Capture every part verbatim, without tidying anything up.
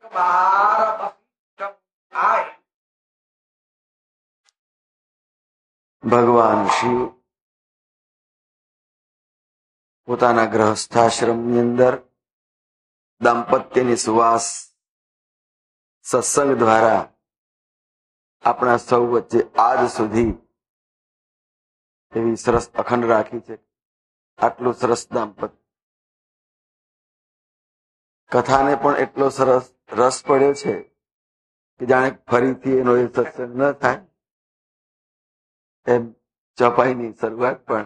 ભગવાન શિવ પોતાના ગ્રહસ્થાશ્રમની અંદર દાંપત્યની સુવાસ સત્સંગ દ્વારા આપણા સૌ વચ્ચે આજ સુધી એવી સરસ અખંડ રાખી છે. આટલું સરસ દાંપત્ય, કથાને પણ એટલો સરસ રસ પડ્યો છે કે જાણે ફરીથી એનો એ સત્સંગ ન થાય એમ ચપાઈની શરૂઆત પણ.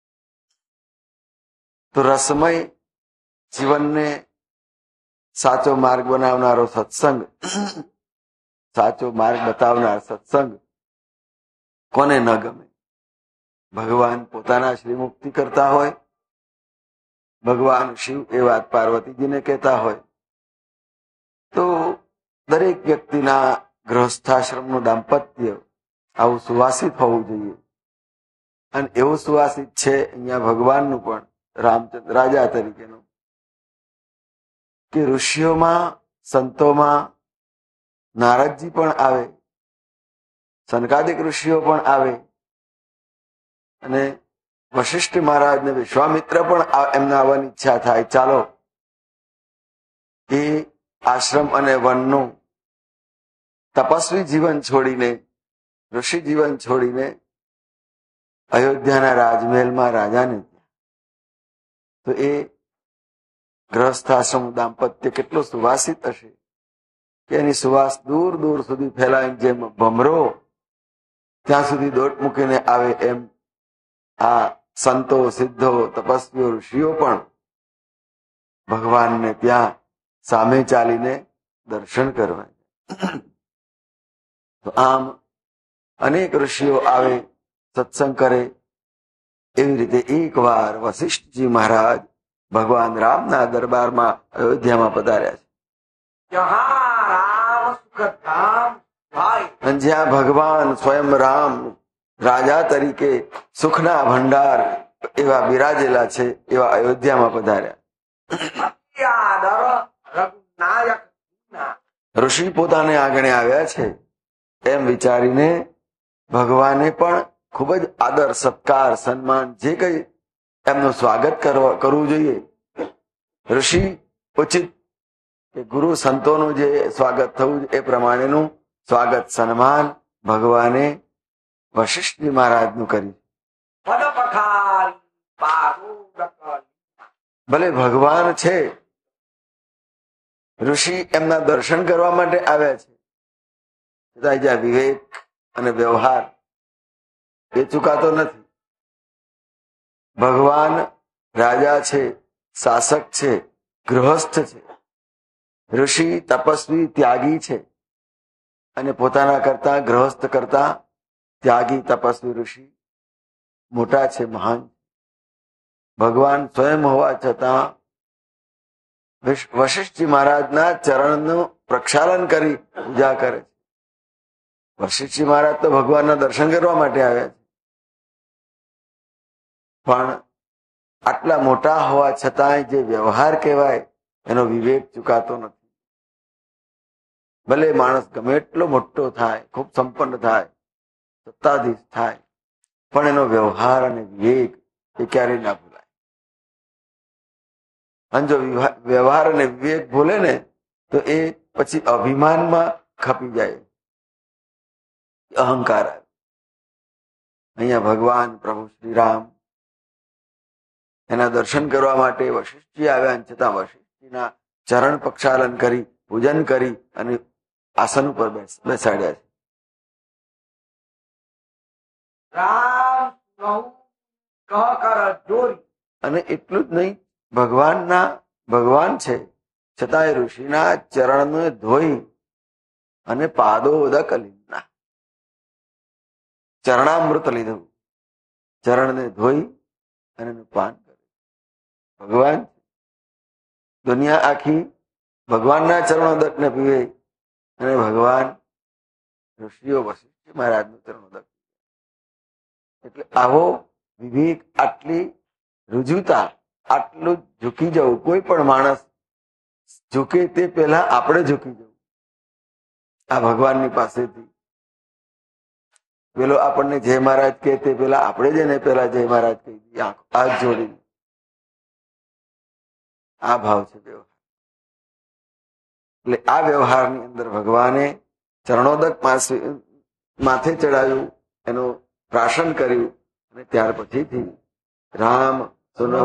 તો રસમય જીવનને સાચો માર્ગ બનાવનારો સત્સંગ, સાચો માર્ગ બતાવનાર સત્સંગ કોને ન ગમે? ભગવાન પોતાના શ્રી મુક્તિ કરતા હોય, ભગવાન શિવ એ વાત પાર્વતીજીને કહેતા હોય, તો દરેક વ્યક્તિના ગૃહસ્થાશ્રમનું દાંપત્ય આવું સુવાસિત હોવું જોઈએ. અને એવું સુવાસિત છે અહીંયા ભગવાનનું પણ, રામચંદ્ર રાજા તરીકેનું, કે ઋષિઓમાં સંતોમાં નારદજી પણ આવે, સનકાદિક ઋષિઓ પણ આવે, અને વશિષ્ઠ મહારાજ ને વિશ્વામિત્ર પણ એમને આવવાની ઈચ્છા થાય. ચાલો એ આશ્રમ અને વનનું તપસ્વી જીવન છોડીને, ઋષિ જીવન છોડીને અયોધ્યાના રાજમહેલમાં રાજાને, તો એ ગ્રહસ્થાશ્રમ દાંપત્ય કેટલું સુવાસિત હશે કે એની સુવાસ દૂર દૂર સુધી ફેલાય. જેમ ભમરો ત્યાં સુધી દોટ મૂકીને આવે, એમ આ સંતો, સિદ્ધો, તપસ્વીઓ, ઋષિઓ પણ ભગવાનને ત્યાં સામે ચાલીને દર્શન કરવા. તો આમ અનેક ઋષિઓ આવે, સત્સંગ કરે. એવી રીતે એક વાર વશિષ્ઠજી મહારાજ ભગવાન રામના દરબારમાં અયોધ્યામાં પધાર્યા છે. અને જ્યાં ભગવાન સ્વયં રામ રાજા તરીકે સુખના ભંડાર એવા બિરાજેલા છે, એવા અયોધ્યામાં પધાર્યા. ઋષિ પોતાને આગળ આવ્યા છે એમ વિચારીને ભગવાને પણ ખૂબ જ આદર, સત્કાર, સન્માન, જે કઈ એમનું સ્વાગત કરવું જોઈએ, ઋષિ ઉચિત કે ગુરુ સંતોનું જે સ્વાગત થવું એ પ્રમાણેનું સ્વાગત, સન્માન ભગવાને વશિષ્ઠજી મહારાજનું કર્યું. ભલે ભગવાન છે, ઋષિ એમના દર્શન કરવા માટે આવ્યા છે, જ્યાં વિવેક અને વ્યવહાર એ ચુકાતો નથી. ભગવાન રાજા છે, શાસક છે, ગૃહસ્થ છે, ઋષિ તપસ્વી ત્યાગી છે, અને પોતાના કરતા, ગૃહસ્થ કરતા ત્યાગી તપસ્વી ઋષિ મોટા છે, મહાન. ભગવાન સ્વયં હોવા છતાં વશિષ્ઠજી મહારાજના ચરણનું પ્રક્ષાલન કરી પૂજા કરે છે. વશિષ્ઠજી મહારાજ તો ભગવાનના દર્શન કરવા માટે આવ્યા છે, પણ આટલા મોટા હોવા છતાંય જે વ્યવહાર કહેવાય એનો વિવેક ચુકાતો નથી. ભલે માણસ ગમે એટલો મોટો થાય, ખૂબ સંપન્ન થાય, સત્તાધીશ થાય, પણ એનો વ્યવહાર અને વિવેક એ ક્યારેય ના ભૂલાય. અને જો વ્યવહાર અને વિવેક ભૂલે ને તો એ પછી અભિમાનમાં ખપી જાય, અહંકાર આવે. અહીંયા ભગવાન પ્રભુ શ્રી રામ એના દર્શન કરવા માટે વશિષ્ઠજી આવ્યા, છતાં વશિષ્ઠજીના ચરણ પ્રક્ષાલન કરી, પૂજન કરી અને આસન ઉપર બેસાડ્યા છે. અને એટલું જ નહીં, ભગવાનના ભગવાન છે છતાં એ ઋષિના ચરણને ધોઈ અને પાદો ઉદકલીના ચરણામૃત લીધું, ચરણને ધોઈ અને એનું પાન કરે. ભગવાન દુનિયા આખી ભગવાનના ચરણોદકને પીવે, અને ભગવાન ઋષિઓ વશિષ્ઠ મહારાજનું ચરણોદક. એટલે આવો વિવેક, આટલી રુજુતા, આટલું ઝૂકી જવું. કોઈ પણ માણસ ઝૂકે તે પહેલા આપણે ઝૂકી જવું. આ ભગવાનની પાસેથી. પેલો આપણને જય મહારાજ કહે તે પેલા આપણે જ એને પેલા જય મહારાજ કહી દઈએ, આંખ હાથ જોડીને. આ ભાવ છે વ્યવહાર. એટલે આ વ્યવહારની અંદર ભગવાને ચરણોદક માથે ચડાવ્યું, એનું પ્રાશન કર્યું, અને ત્યાર પછીથી રામ સુનવ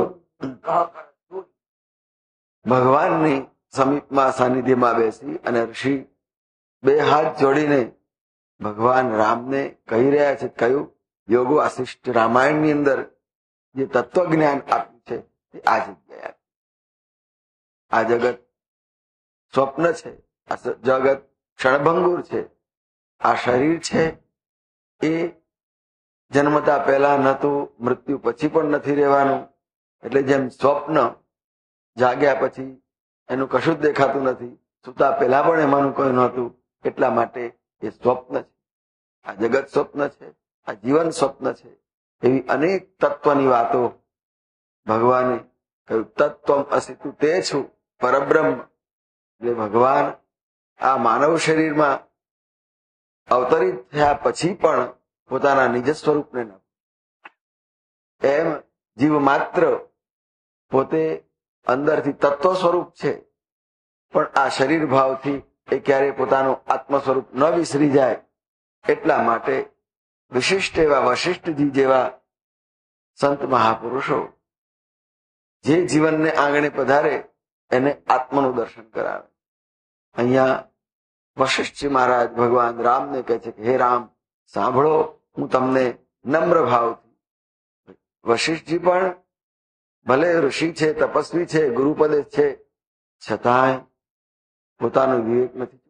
ભગવાનની સમીપમાં સાનિધ્યમાં બેસી અને ઋષિ બે હાથ જોડીને ભગવાન રામને કહી રહ્યા છે. કયું યોગો વાસિષ્ઠ રામાયણની અંદર જે તત્વજ્ઞાન આપ્યું છે તે આ જગ્યાએ. આ જગત સ્વપ્ન છે, આ જગત ક્ષણભંગુર છે. આ શરીર છે એ જન્મતા પહેલા નતું, મૃત્યુ પછી પણ નથી રહેવાનું. એટલે જેમ સ્વપ્ન જાગ્યા પછી એનું કશું જ દેખાતું નથી, સુતા પહેલા પણ એમાંનું કોઈ નહોતું, એટલા માટે એ સ્વપ્ન છે. આ જગત સ્વપ્ન છે, આ જીવન સ્વપ્ન છે. એવી અનેક તત્વની વાતો ભગવાને કહ્યું. તત્વમ અસી, તું તે છું પરબ્રહ્મ. એટલે ભગવાન આ માનવ શરીરમાં અવતરિત થયા પછી પણ પોતાના નિજ સ્વરૂપને ન, એમ જીવ માત્ર પોતે અંદરથી તત્વ સ્વરૂપ છે, પણ આ શરીર ભાવથી એ ક્યારે પોતાનું આત્મ સ્વરૂપ ન વિસરી જાય. એટલા માટે વિશિષ્ટ એવા વશિષ્ઠજી જેવા સંત મહાપુરુષો જે જીવનને આંગણે પધારે એને આત્મનું દર્શન કરાવે. અહીંયા વશિષ્ઠજી મહારાજ ભગવાન રામને કહે છે કે હે રામ, સાંભળો, હું તમને નમ્ર ભાવથી. વશિષ્ઠજી પણ ભલે ઋષિ છે, તપસ્વી છે, ગુરુપદે છે, છતાંય પોતાનું વિવેક નથી.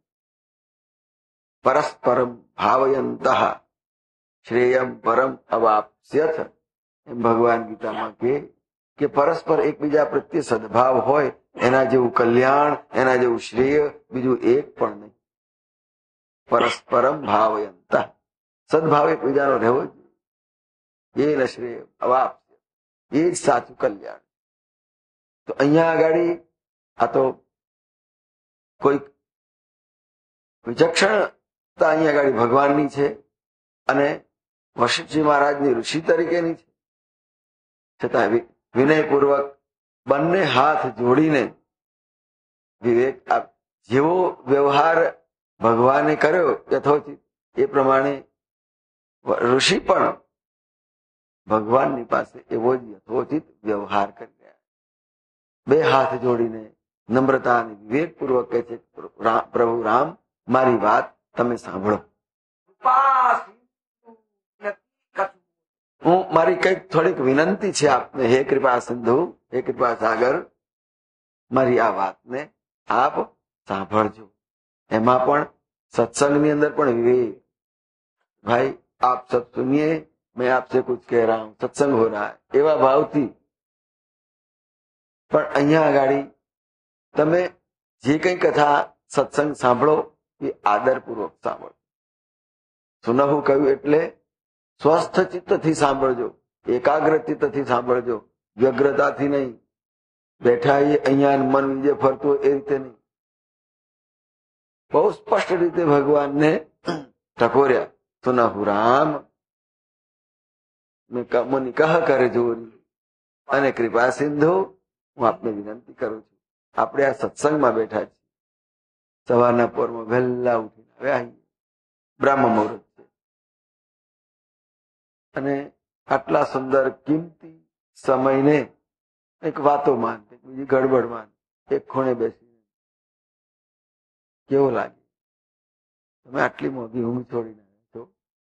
પરસ્પરમ ભાવયંતઃ શ્રેયમ પરમ અવાપ્સ્યથ. એમ ભગવાન ગીતામાં કહે કે પરસ્પર એકબીજા પ્રત્યે સદભાવ હોય, એના જેવું કલ્યાણ, એના જેવું શ્રેય બીજું એક પણ નહીં. પરસ્પરમ ભાવયંતઃ, સદભાવ એકબીજાનો રહેવો જોઈએ. એ ન શ્રેય અવાપ્સ્ય, એ જ સાચું કલ્યાણ. તો અહીંયા આગળ આ તો કોઈ વિચક્ષણતા અહીંયા આગળ ભગવાનની છે અને વશિષ્ઠજી મહારાજની ઋષિ તરીકેની છે. છતાં વિનયપૂર્વક બંને હાથ જોડીને વિવેક આપ, જેવો વ્યવહાર ભગવાને કર્યો યથોચિત, એ પ્રમાણે ઋષિ પણ ભગવાનની પાસે એવો જ યથોચિત વ્યવહાર કરી રહ્યા. બે હાથ જોડીને નમ્રતા અને વિવેકપૂર્વક કહે છે, પ્રભુ રામ, મારી વાત તમે સાંભળો. હું મારી કઈક થોડીક વિનંતી છે આપને, હે કૃપા સિંધુ, હે કૃપા સાગર, મારી આ વાતને આપ સાંભળજો. એમાં પણ સત્સંગની અંદર પણ વિવેક. ભાઈ આપ સબ સુનિए, मैं आपसे कुछ कह रहा हूं, सत्संग हो रहा है, એવા ભાવથી. પણ અહીંયા આગળ તમે જે કઈ કથા સત્સંગ સાંભળો એ આદરપૂર્વક સાંભળો. સુનહું કહ્યું એટલે સ્વસ્થ ચિત્તથી સાંભળજો, એકાગ્ર ચિત્તથી સાંભળજો, વ્યગ્રતાથી નહીં. બેઠા એ અહીંયા મન બીજે ફરતું એ રીતે નહીં. બહુ સ્પષ્ટ રીતે ભગવાનને ટકોર્યા. સુનહુ રામ મુનિ કહ કરે જોરી, અને કૃપા સિંધુ, હું આપને વિનંતી કરું છું. આપણે આ સત્સંગમાં બેઠા છીએ, સવારના પોરમાં વહેલા ઉઠીને આવ્યા, બ્રહ્મ મુહૂર્ત છે, અને આટલા સુંદર કિંમતી સમયને એક વાતો માન, બીજી ગડબડ માન, એક ખૂણે બેસીને કેવો લાગે? તમે આટલી મોટી ઊંઘ છોડીને છો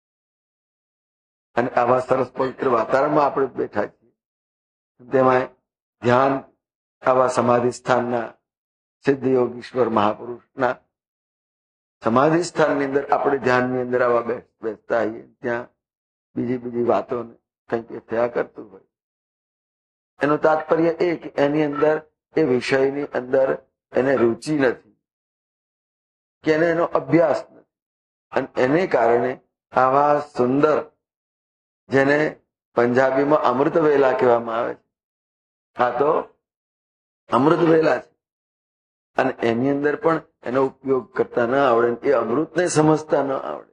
અને આવા સરસ પવિત્ર વાતાવરણમાં આપણે બેઠા છીએ. તેમાં ધ્યાન આવા સમાધિ સ્થાનના સિદ્ધ યોગીશ્વર મહાપુરુષના સમાધિ સ્થાનની અંદર આપણે ધ્યાનની અંદર આવા બેસતા આવીએ, ત્યાં બીજી બીજી વાતો કંઈક થયા કરતું હોય. એનું તાત્પર્ય એ કે એની અંદર એ વિષયની અંદર એને રુચિ નથી કે એને એનો અભ્યાસ નથી, અને એને કારણે આવા સુંદર, જેને પંજાબીમાં અમૃત વેલા કહેવામાં આવે છે, આ તો અમૃત વેલા છે, અને એની અંદર પણ એનો ઉપયોગ કરતા ન આવડે, એ અમૃતને સમજતા ન આવડે.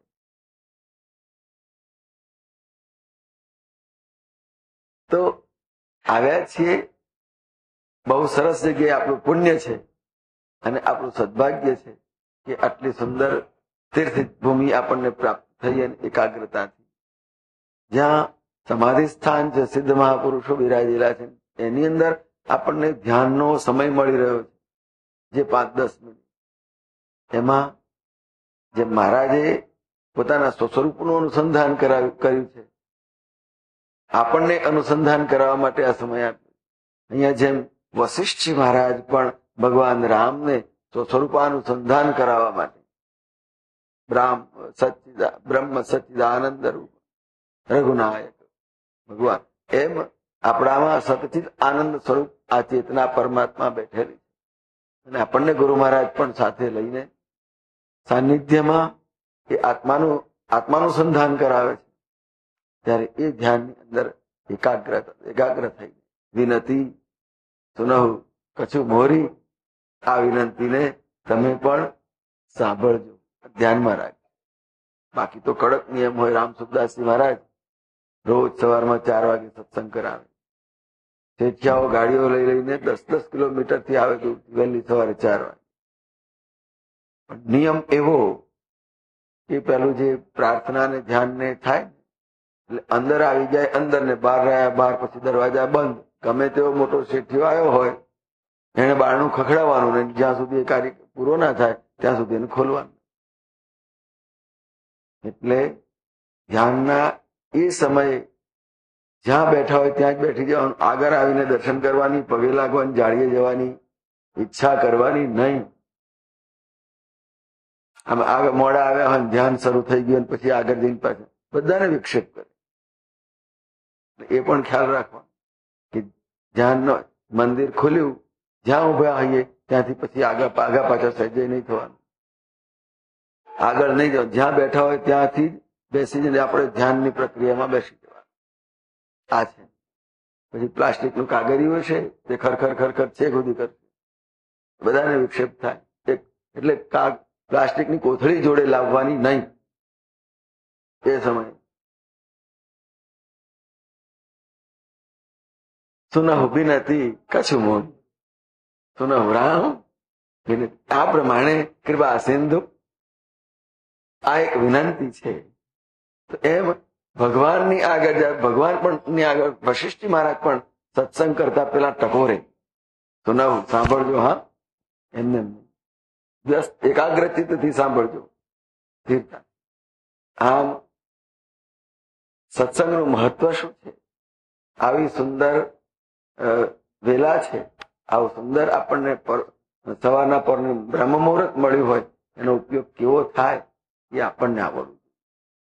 તો આવ્યા છીએ, બહુ સરસ જગ્યાએ આપણું પુણ્ય છે અને આપણું સદભાગ્ય છે કે આટલી સુંદર તીર્થ ભૂમિ આપણને પ્રાપ્ત થઈ અને એકાગ્રતાથી. જ્યાં સમાધિ સ્થાન છે, સિદ્ધ મહાપુરુષો બિરાજેલા છે, એની અંદર આપણને ધ્યાનનો સમય મળી રહ્યો છે, જે પાંચ દસ મિનિટ. એમાં જે મહારાજે પોતાના સ્વસ્વરૂપનું અનુસંધાન કરાવ્યું કર્યું છે, આપણને અનુસંધાન કરાવવા માટે આ સમય આપ્યો. અહીંયા જેમ વશિષ્ઠજી મહારાજ પણ ભગવાન રામને સ્વસ્વરૂપાનુસંધાન કરાવવા માટે બ્રહ્મ સચ્ચિદા બ્રહ્મ સચ્ચિદાનંદ રૂપ રઘુનાયક ભગવાન, એમ આપણામાં સતચિત આનંદ સ્વરૂપ આ ચેતના પરમાત્મા બેઠેલી છે. અને આપણને ગુરુ મહારાજ પણ સાથે લઈને સાનિધ્યમાં એ આત્માનું આત્માનું સંધાન કરાવે છે. ત્યારે એ ધ્યાનની અંદર એકાગ્ર એકાગ્ર થઈ વિનતી સુનહુ કછું મોરી, આ વિનંતીને તમે પણ સાંભળજો, ધ્યાનમાં રાખજો. બાકી તો કડક નિયમ હોય. રામ સુખદાસજી મહારાજ રોજ સવારમાં ચાર વાગે સત્સંગ કરાવે. શેઠિયાઓ ગાડીઓ લઈ લઈને દસ દસ કિલોમીટર થી આવે દૂરથી, વહેલી સવારે ચાર વાગે. નિયમ એવો કે પેલું જે પ્રાર્થના ને ધ્યાન ને થાય એટલે અંદર આવી જાય, અંદર ને બહાર રહ્યા, બહાર પછી દરવાજા બંધ. ગમે તેવો મોટો શેઠિયો આવ્યો હોય એને બારણું ખખડાવવાનું ને જ્યાં સુધી એ કાર્ય પૂરો ના થાય ત્યાં સુધી એને ખોલવાનું. એટલે ધ્યાનના એ સમયે જ્યાં બેઠા હોય ત્યાં જ બેઠી જવાનું. આગળ આવીને દર્શન કરવાની, પગે લાગવાની, જાળીએ જવાની ઈચ્છા કરવાની નહીં. આમ આગળ મોડા આવ્યા હોય, ધ્યાન શરૂ થઈ ગયું પછી આગળ જઈને પાછળ બધાને વિક્ષેપ કરે. એ પણ ખ્યાલ રાખવાનો કે ધ્યાન મંદિર ખોલ્યું, જ્યાં ઉભા હોઈએ ત્યાંથી પછી આગળ આગા પાછળ સહેજે નહીં થવાનું, આગળ નહીં જવાનું. જ્યાં બેઠા હોય ત્યાંથી બેસી જઈને આપણે ધ્યાનની પ્રક્રિયામાં બેસી જવાનું. આ છે. પછી પ્લાસ્ટિકનું કાગળિયું છે તે ખરખર ખરખર છે સુધી કરશે, બધાને વિક્ષેપ થાય. એટલે પ્લાસ્ટિકની કોથળી જોડે લાવવાની નહીં એ સમયે. સુનહુ વિનતી કછું મોન, સુનહુ રામ વિનતી. આ પ્રમાણે કૃપા સિંધુ, આ એક વિનંતી છે. તો એમ ભગવાનની આગળ જાય, ભગવાન પણ ની આગળ વશિષ્ઠ મહારાજ પણ સત્સંગ કરતા પેલા ટકોરે, સુનહુ સાંભળજો, હા એમને વ્યસ્ત એકાગ્રચિત્તથી સાંભળજો, સ્થિરતા. આમ સત્સંગનું મહત્વ શું છે? આવી સુંદર વેલા છે, આવું સુંદર આપણને સવારના પરનું બ્રહ્મ મુહૂર્ત મળ્યું હોય, એનો ઉપયોગ કેવો થાય એ આપણને આવડવું.